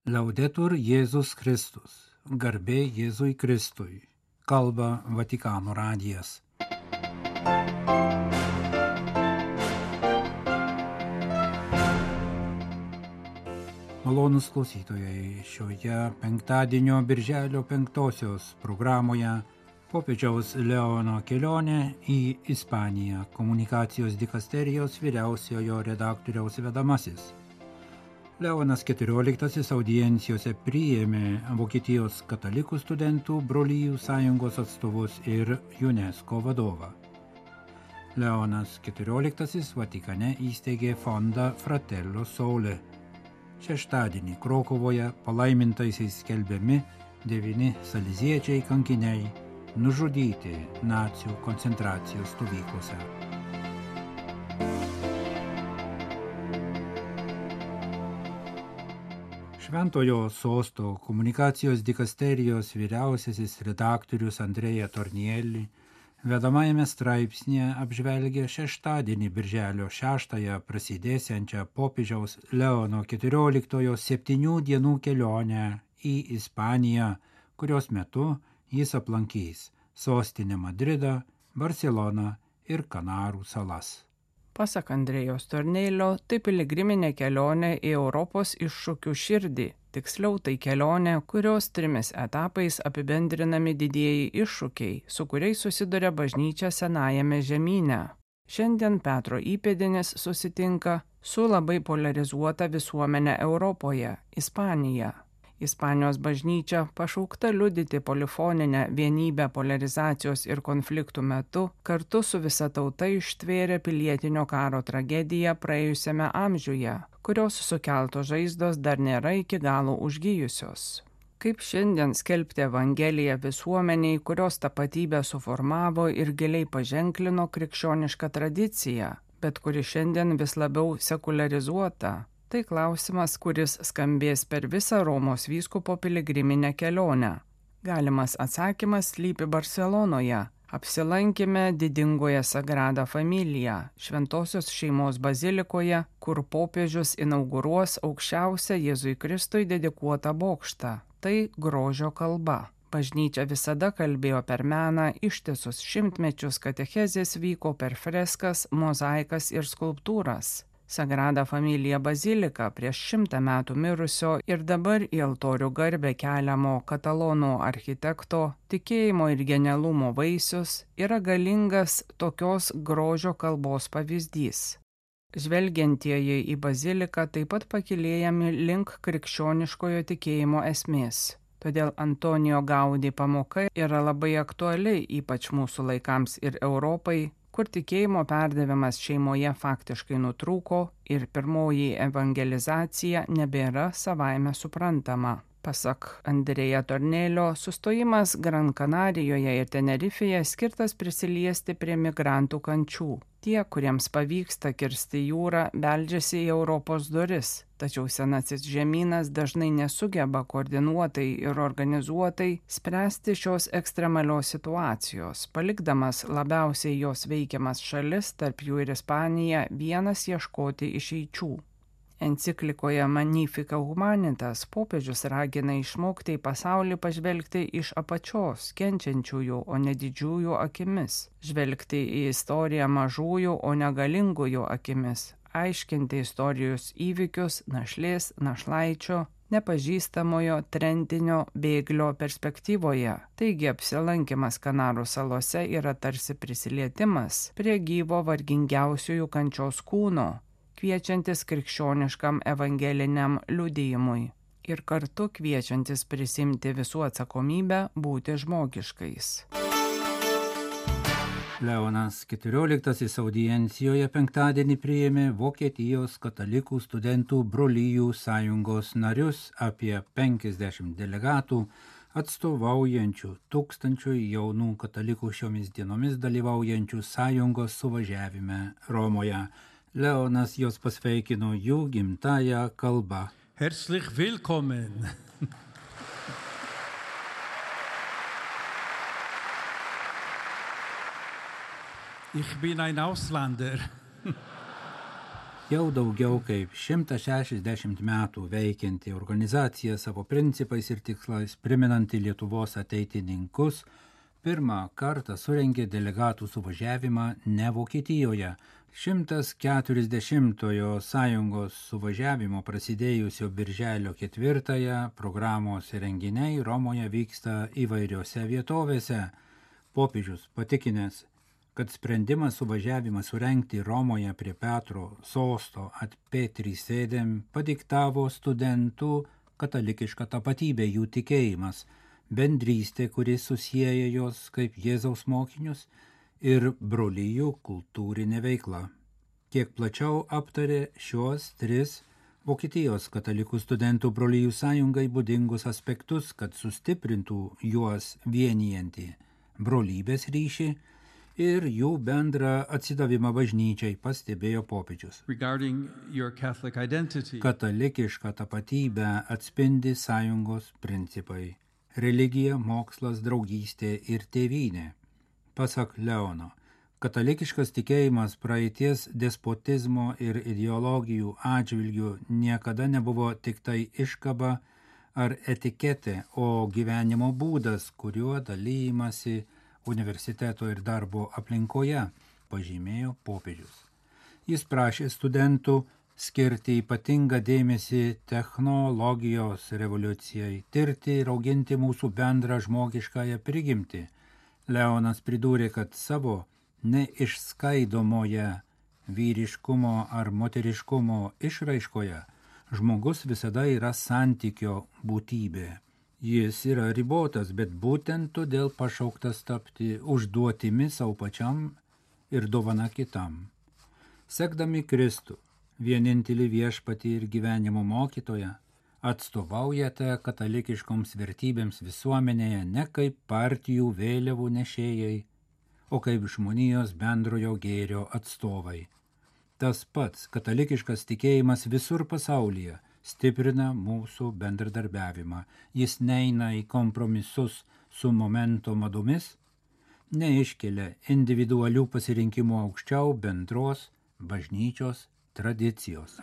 Laudetur Jėzus Kristus, garbė Jėzui Kristui, kalba Vatikano radijas. Malonūs klausytojai, šioje penktadienio birželio 5 programoje popiežiaus Leono kelionė į Ispaniją, komunikacijos dikasterijos vyriausiojo redaktoriaus vedamasis. Leonas XIV audiencijose priėmė Vokietijos katalikų studentų brolijų sąjungos atstovus ir UNESCO vadovą. Leonas XIV Vatikane įsteigė fondą Fratello Sole. Šeštadienį Krokuvoje palaimintaisiais skelbiami 9 saleziečiai kankiniai nužudyti nacių koncentracijos stovyklose. Šventojo sosto komunikacijos dikasterijos vyriausiasis redaktorius Andrea Tornielli vedamajame straipsnėje apžvelgia šeštadienį birželio 6 prasidėsiančią popiežiaus Leono XIV 7 dienų kelionę į Ispaniją, kurios metu jis aplankys sostinę Madridą, Barseloną ir Kanarų salas. Pasak Andrėjos Tornelio, tai piligriminė kelionė į Europos iššūkių širdį. Tiksliau, tai kelionė, kurios 3 etapais apibendrinami didieji iššūkiai, su kuriais susiduria bažnyčia senajame žemyne. Šiandien Petro įpėdinis susitinka su labai polarizuota visuomenė Europoje – Ispanija. Ispanijos bažnyčia, pašaukta liudyti polifoninę vienybę polarizacijos ir konfliktų metu, kartu su visa tauta ištvėrė pilietinio karo tragediją praėjusiame amžiuje, kurios sukeltos žaizdos dar nėra iki galo užgijusios. Kaip šiandien skelbti Evangeliją visuomeniai, kurios tapatybę suformavo ir giliai paženklino krikščionišką tradiciją, bet kuri šiandien vis labiau sekularizuota? Tai klausimas, kuris skambės per visą Romos vyskupo piligriminę kelionę. Galimas atsakymas slypi Barselonoje. Apsilankėme didingoje Sagrada Familia, šventosios šeimos bazilikoje, kur popiežius inauguruos aukščiausią Jėzui Kristui dedikuotą bokštą. Tai grožio kalba. Bažnyčia visada kalbėjo per meną, ištisus šimtmečius katechezės vyko per freskas, mozaikas ir skulptūras. Sagrada Familia bazilika prieš 100 metų mirusio ir dabar į altorių garbę keliamo katalonų architekto tikėjimo ir genialumo vaisius yra galingas tokios grožio kalbos pavyzdys. Žvelgiantieji į baziliką taip pat pakylėjami link krikščioniškojo tikėjimo esmės. Todėl Antonijo Gaudi pamoka yra labai aktuali ypač mūsų laikams ir Europai, kur tikėjimo perdavimas šeimoje faktiškai nutrūko ir pirmoji evangelizacija nebėra savaime suprantama. Pasak Andrea Tornelio, sustojimas Gran Kanarijoje ir Tenerifėje skirtas prisiliesti prie migrantų kančių. Tie, kuriems pavyksta kirsti jūrą, beldžiasi į Europos duris, tačiau senasis žemynas dažnai nesugeba koordinuotai ir organizuotai spręsti šios ekstremalios situacijos, palikdamas labiausiai jos veikiamas šalis, tarp jų ir Ispaniją, vienas ieškoti išeičių. Enciklikoje Magnificat Humanitas popiežius ragina išmokti į pasaulį pažvelgti iš apačios, kenčiančiųjų, o ne didžiųjų akimis, žvelgti į istoriją mažųjų, o ne galingųjų akimis, aiškinti istorijos įvykius našlės, našlaičio, nepažįstamojo, tremtinio, bėglio perspektyvoje. Taigi apsilankymas Kanarų salose yra tarsi prisilietimas prie gyvo vargingiausiųjų kančios kūno, kviečiantis krikščioniškam evangeliniam liudijimui ir kartu kviečiantis prisimti visų atsakomybę būti žmogiškais. Leonas XIV audiencijoje penktadienį priėmė Vokietijos katalikų studentų brolijų sąjungos narius, apie 50 delegatų, atstovaujančių 1000 jaunų katalikų šiomis dienomis dalyvaujančių sąjungos suvažiavime Romoje. Leonas jos pasveikino jų gimtąją kalbą. Herzlich willkommen. Ich bin ein Ausländer. Jau daugiau kaip 160 metų veikianti organizacija savo principais ir tikslais priminanti Lietuvos ateitininkus pirmą kartą surengė delegatų suvažiavimą ne Vokietijoje. 140-ojo sąjungos suvažiavimo prasidėjusio birželio 4-ąją programos renginiai Romoje vyksta įvairiose vietovėse. Popiežius patikinęs, kad sprendimas suvažiavimą surengti Romoje prie Petro sosto at Petri sėdėm padiktavo studentų katalikišką tapatybę, jų tikėjimas, bendrystė, kuris susieja jos kaip Jėzaus mokinius, ir brolijų kultūrinė veikla. Kiek plačiau aptarė šios 3 Vokietijos katalikų studentų brolijų sąjungai būdingus aspektus, kad sustiprintų juos vienijantį brolybės ryšį ir jų bendrą atsidavimą bažnyčiai, pastebėjo popiežius. Katalikišką tapatybę atspindi sąjungos principai – religija, mokslas, draugystė ir tėvynė. Pasak Leono, katalikiškas tikėjimas praeities despotizmo ir ideologijų atžvilgių niekada nebuvo tik tai iškaba ar etiketė, o gyvenimo būdas, kuriuo dalyjimasi universiteto ir darbo aplinkoje, pažymėjo popiežius. Jis prašė studentų skirti ypatingą dėmesį technologijos revoliucijai, tirti ir auginti mūsų bendrą žmogiškąją prigimtį. Leonas pridūrė, kad savo neišskaidomoje vyriškumo ar moteriškumo išraiškoje žmogus visada yra santykio būtybė. Jis yra ribotas, bet būtent todėl pašauktas tapti užduotimi savo pačiam ir dovana kitam. Sekdami Kristų, vienintelį viešpatį ir gyvenimo mokytoją, atstovaujate katalikiškoms vertybėms visuomenėje ne kaip partijų vėliavų nešėjai, o kaip žmonijos bendrojo gėrio atstovai. Tas pats katalikiškas tikėjimas visur pasaulyje stiprina mūsų bendradarbiavimą. Jis neina į kompromisus su momento madomis, neiškelia individualių pasirinkimų aukščiau bendros bažnyčios tradicijos.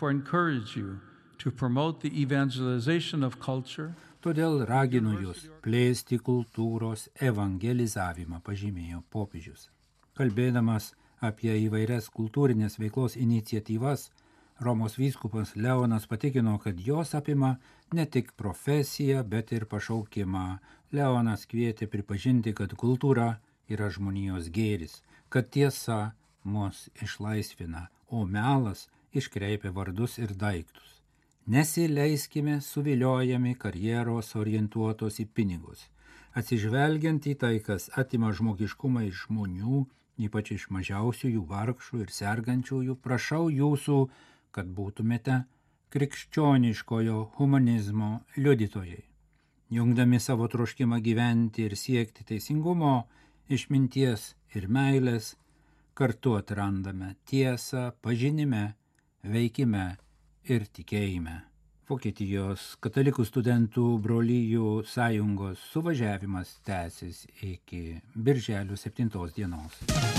Todėl raginu jūs plėsti kultūros evangelizavimą, pažymėjo popiežius. Kalbėdamas apie įvairias kultūrinės veiklos iniciatyvas, Romos vyskupas Leonas patikino, kad jos apima ne tik profesiją, bet ir pašaukimą. Leonas kvietė pripažinti, kad kultūra yra žmonijos gėris, kad tiesa mus išlaisvina, o melas iškreipia vardus ir daiktus. Nesileiskime suviliojami karjeros orientuotos į pinigus. Atsižvelgiant į tai, kas atima žmogiškumą iš žmonių, ypač iš mažiausiųjų, vargšų ir sergančiųjų, prašau jūsų, kad būtumėte krikščioniškojo humanizmo liudytojai. Jungdami savo troškimą gyventi ir siekti teisingumo, išminties ir meilės, kartu atrandame tiesą pažinime, veikime ir tikėjime. Vokietijos katalikų studentų brolijų sąjungos suvažiavimas tęsis iki birželio 7 dienos.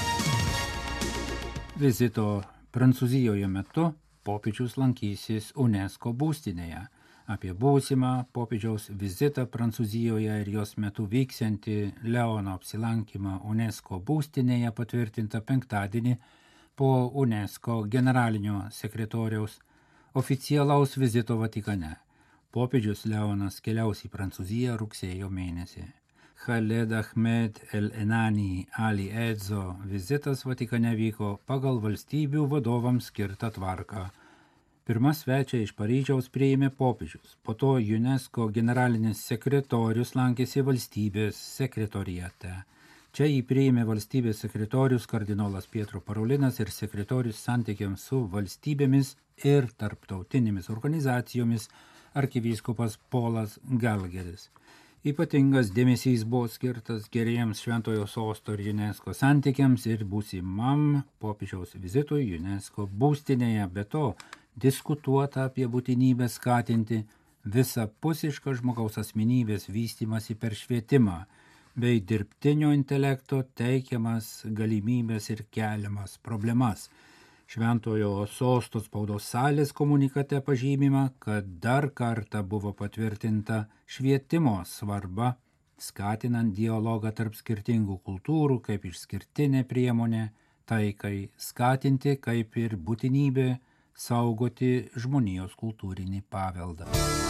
Vizito Prancūzijoje metu popiežius lankysis UNESCO būstinėje. Apie būsimą popiežiaus vizitą Prancūzijoje ir jos metu vyksiantį Leono apsilankymą UNESCO būstinėje patvirtinta penktadienį po UNESCO generalinio sekretoriaus oficialaus vizito Vatikane. Popiežius Leonas keliaus į Prancūziją rugsėjo mėnesį. Khaled Ahmed El Enani Ali Edzo vizitas Vatikane vyko pagal valstybių vadovams skirtą tvarką. Pirmą svečią iš Paryžiaus priėmė popiežius, po to UNESCO generalinis sekretorius lankėsi valstybės sekretoriate. Čia jį priėmė valstybės sekretorius kardinolas Pietro Parolinas ir sekretorius santykiams su valstybėmis ir tarptautinėmis organizacijomis arkivyskupas Polas Galgeris. Ypatingas dėmesys buvo skirtas geriems Šventojo sosto ir UNESCO santykiams ir būsimam popiežiaus vizitui UNESCO būstinėje. Be to, diskutuota apie būtinybę skatinti visapusišką žmogaus asmenybės vystymąsi per švietimą bei dirbtinio intelekto teikiamas galimybės ir keliamas problemas. Šventojo sosto spaudos salės komunikate pažymima, kad dar kartą buvo patvirtinta švietimo svarba, skatinant dialogą tarp skirtingų kultūrų kaip išskirtinė priemonė, taikai skatinti kaip ir būtinybė saugoti žmonijos kultūrinį paveldą.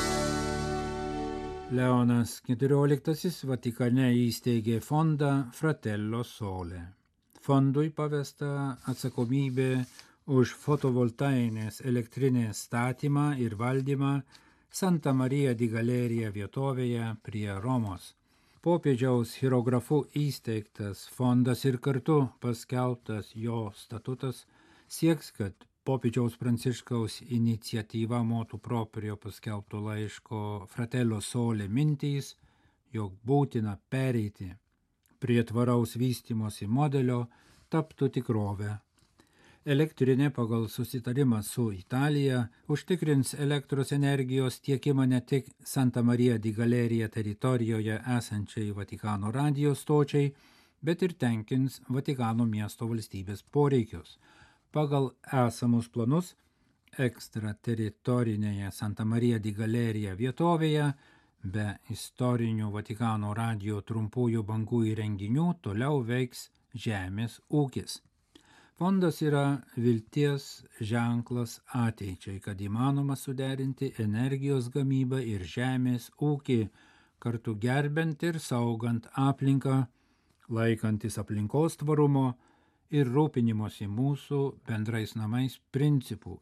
Leonas XIV Vatikane įsteigė fondą Fratello Sole. Fondui pavesta atsakomybė už fotovoltainės elektrinės statymą ir valdymą Santa Maria di Galerija vietovėje prie Romos. Popiežiaus hierografu įsteigtas fondas ir kartu paskelbtas jo statutas sieks, kad popiežiaus Pranciškaus iniciatyva motu proprio paskelbto laiško Fratello Sole mintys, jog būtina pereiti prie tvaraus vystymosi modelio, taptų tikrovę. Elektrinė pagal susitarimą su Italija užtikrins elektros energijos tiekimą ne tik Santa Maria di Galerija teritorijoje esančiai Vatikano radijo stočiai, bet ir tenkins Vatikano miesto valstybės poreikius. Pagal esamus planus ekstrateritorinėje Santa Maria di Galerija vietovėje be istorinių Vatikano radijo trumpųjų bangų įrenginių toliau veiks žemės ūkis. Fondas yra vilties ženklas ateičiai, kad įmanoma suderinti energijos gamybą ir žemės ūkį, kartu gerbent ir saugant aplinką, laikantis aplinkos tvarumo ir rūpinimosi mūsų bendrais namais principų.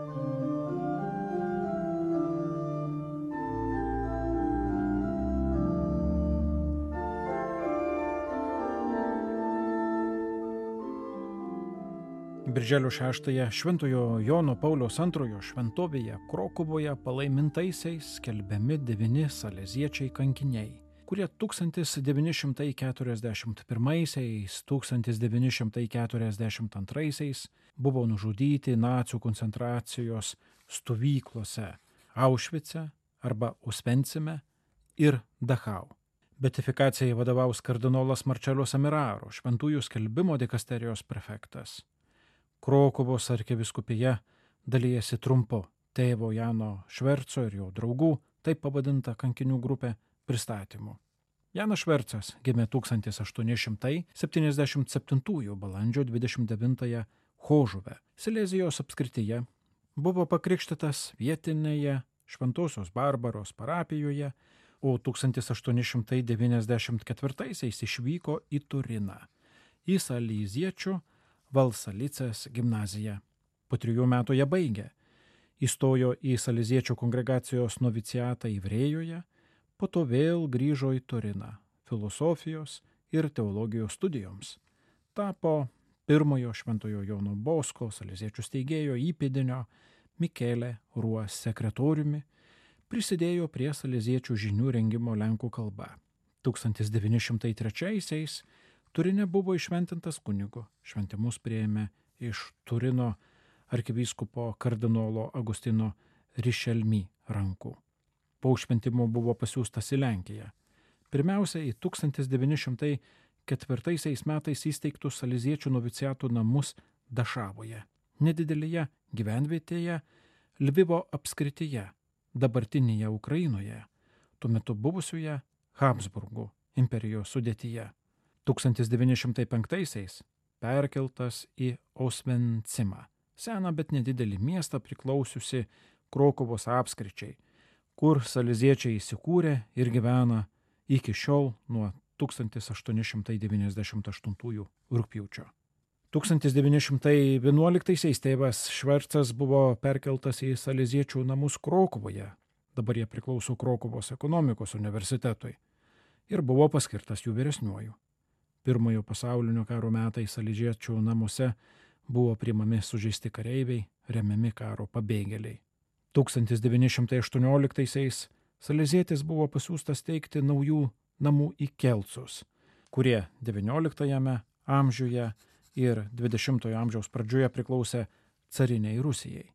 Birželio 6-ąją Šventojo Jono Pauliaus II šventovėje Krokuvoje palaimintaisiais skelbiami 9 saleziečiai kankiniai, kurie 1941–1942 buvo nužudyti nacių koncentracijos stovyklose Aušvice arba Osvencime ir Dachau. Beatifikacijai vadovaus kardinolas Marcello Semeraro, šventųjų skelbimo dikasterijos prefektas. Krokuvos arkivyskupija dalijasi trumpu tėvo Jano Šverco ir jo draugų, taip pavadinta kankinių grupė, pristatymu. Janas Švercas gimė 1877 balandžio 29 Chožuve, Silezijos apskrityje, buvo pakrikštytas vietinėje Šventosios Barbaros parapijoje, o 1894 išvyko į Turiną, į saleziečių Valsalicės gimnaziją. Po 3 metų ją baigė. Įstojo į saleziečių kongregacijos noviciatą Ivrėjoje, po to vėl grįžo į Turiną filosofijos ir teologijos studijoms. Tapo pirmojo Šventojo Jono Bosko saleziečių steigėjo įpėdinio Mikelė Ruos sekretoriumi, prisidėjo prie saleziečių žinių rengimo lenkų kalba. 1903 Turine buvo išventintas kunigu. Šventimus priėmė iš Turino arkivyskupo kardinolo Agustino Rišelmi rankų. Po šventimo buvo pasiųstas į Lenkiją. Pirmiausia, į 1904 metais įsteigtus saleziečių noviciatų namus Dašavoje, nedidelėje gyvenvietėje Lvivo apskrityje, dabartinėje Ukrainoje, tuo metu buvusioje Habsburgų imperijos sudėtyje. 1905 perkeltas į Osvencimą, seną bet nedidelį miestą priklausiusi Krokuvos apskričiai, kur saleziečiai įsikūrė ir gyvena iki šiol nuo 1898 rugpjūčio. 1911 tėvas Švercas buvo perkeltas į saleziečių namus Krokuvoje, dabar jie priklauso Krokuvos ekonomikos universitetui, ir buvo paskirtas jų vyresniuoju. Pirmojo pasaulinio karo metais saleziečių namuose buvo priimami sužeisti kareiviai, remiami karo pabėgėliai. 1918 salezietis buvo pasiųstas steigti naujų namų į Kelcus, kurie XIX amžiuje ir XX amžiaus pradžioje priklausė cariniai Rusijai.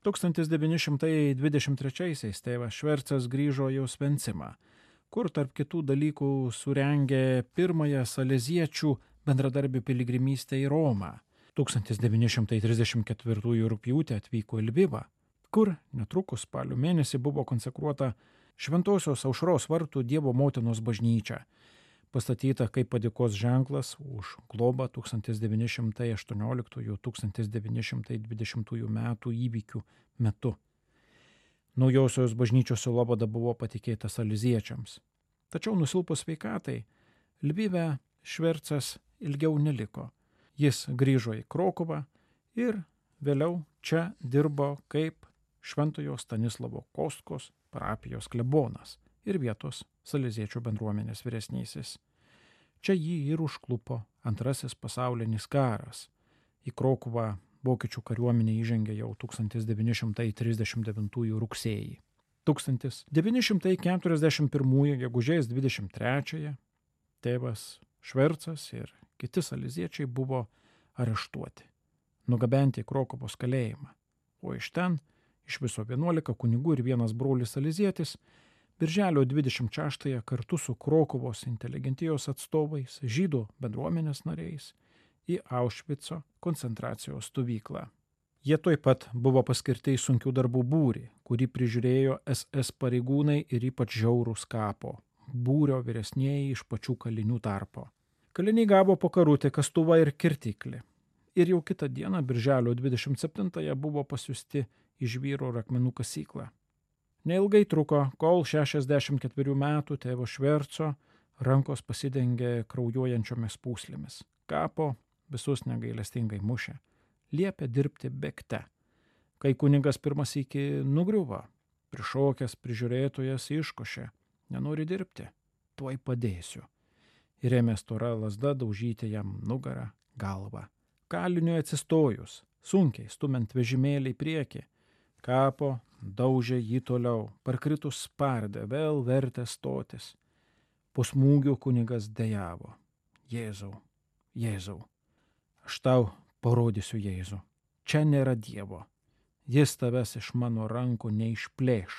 1923 tėvas Švercas grįžo į Osvencimą, kur tarp kitų dalykų surengė pirmąją saleziečių bendradarbių piligrimystę į Romą. 1934 rugpjūtį atvyko į Lvivą, kur netrukus spalio mėnesį buvo konsekruota Šventosios Aušros vartų Dievo motinos bažnyčia, pastatyta kaip padėkos ženklas už globą 1918–1920 metų įvykių metu. Naujosios bažnyčios sielovada buvo patikėta saleziečiams. Tačiau nusilpus sveikatai, Lvive Švercas ilgiau neliko. Jis grįžo į Krokuvą ir vėliau čia dirbo kaip Šventojo Stanislovo Kostkos parapijos klebonas ir vietos saleziečių bendruomenės vyresnysis. Čia jį ir užklupo Antrasis pasaulinis karas. Į Krokuvą vokiečių kariuomenė įžengė jau 1939 rugsėjį. 1941 gegužės 23 tėvas Švercas ir kiti saleziečiai buvo areštuoti, nugabenti į Krokuvos kalėjimą, o iš ten iš viso 11 kunigų ir vienas brolis salezietis birželio 26 kartu su Krokuvos inteligentijos atstovais, žydų bendruomenės nariais į Aušvico koncentracijos stovyklą. Jie taip pat buvo paskirti į sunkių darbų būrį, kurį prižiūrėjo SS pareigūnai ir ypač žiaurūs kapo, būrio vyresnieji iš pačių kalinių tarpo. Kaliniai gavo po karutę kastuvą ir kirtiklį. Ir jau kitą dieną, birželio 27, buvo pasiųsti į žvyro rakmenų kasyklą. Neilgai truko, kol 64 metų tėvo Šverco rankos pasidengė kraujuojančiomis pūslėmis. Kapo visus negailestingai mušė. Liepė dirbti bėgte. Kai kunigas pirmas iki nugriuvo, prišokęs prižiūrėtojas iškošė: nenori dirbti, tuoj padėsiu. Ir ėmė stora lazda daužyti jam nugarą, galvą. Kaliniui atsistojus, sunkiai stumiant vežimėlį į priekį, Kapo daužė jį toliau, parkritus spardė, vėl vertė stotis. Po smūgių kunigas dejavo: Jėzau, Jėzau, aš tau parodysiu Jėzų. Čia nėra Dievo. Jis tavęs iš mano rankų neišplėš,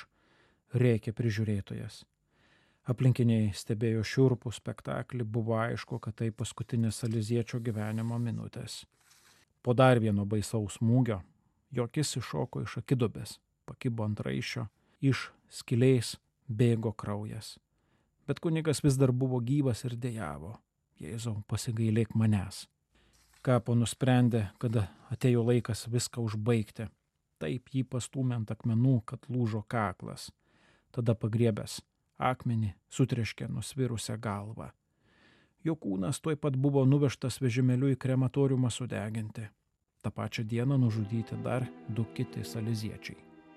rėkė prižiūrėtojas. Aplinkiniai stebėjo šiurpų spektaklį, buvo aišku, kad tai paskutinės saleziečio gyvenimo minutės. Po dar vieno baisaus smūgio jo akis iššoko iš akidubės, pakibo ant raiščio, iš skylės bėgo kraujas. Bet kunigas vis dar buvo gyvas ir dejavo: Jėzau, pasigailėk manęs. Kapo nusprendė, kad atėjo laikas viską užbaigti. Taip jį pastūmė ant akmenų, kad lūžo kaklas. Tada pagriebęs akmenį sutreškė nusvirusią galvą. Jo kūnas tuoj pat buvo nuvežtas vežimėliu į krematoriumą sudeginti. Ta pačią dieną nužudyti dar 2 kiti saleziečiai.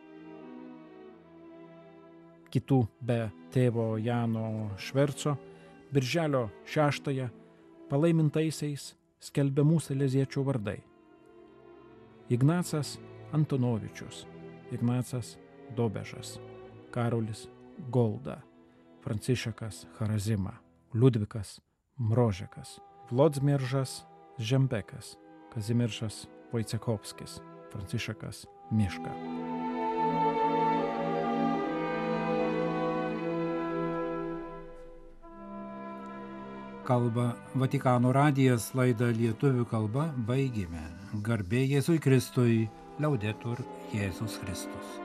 Kitų be tėvo Jano Šverco birželio 6 palaimintaisiais skelbiamų saleziečių vardai: Ignacas Antonovičius, Ignacas Dobežas, Karolis Golda, Francišekas Harazima, Liudvikas Mrožekas, Vlodzmiržas Žembekas, Kazimiržas Vojcekovskis, Francišekas Miška. Kalba Vatikano radijas, laidą lietuvių kalba baigėme. Garbė Jėzui Kristui, Liaudetur Jėzus Kristus.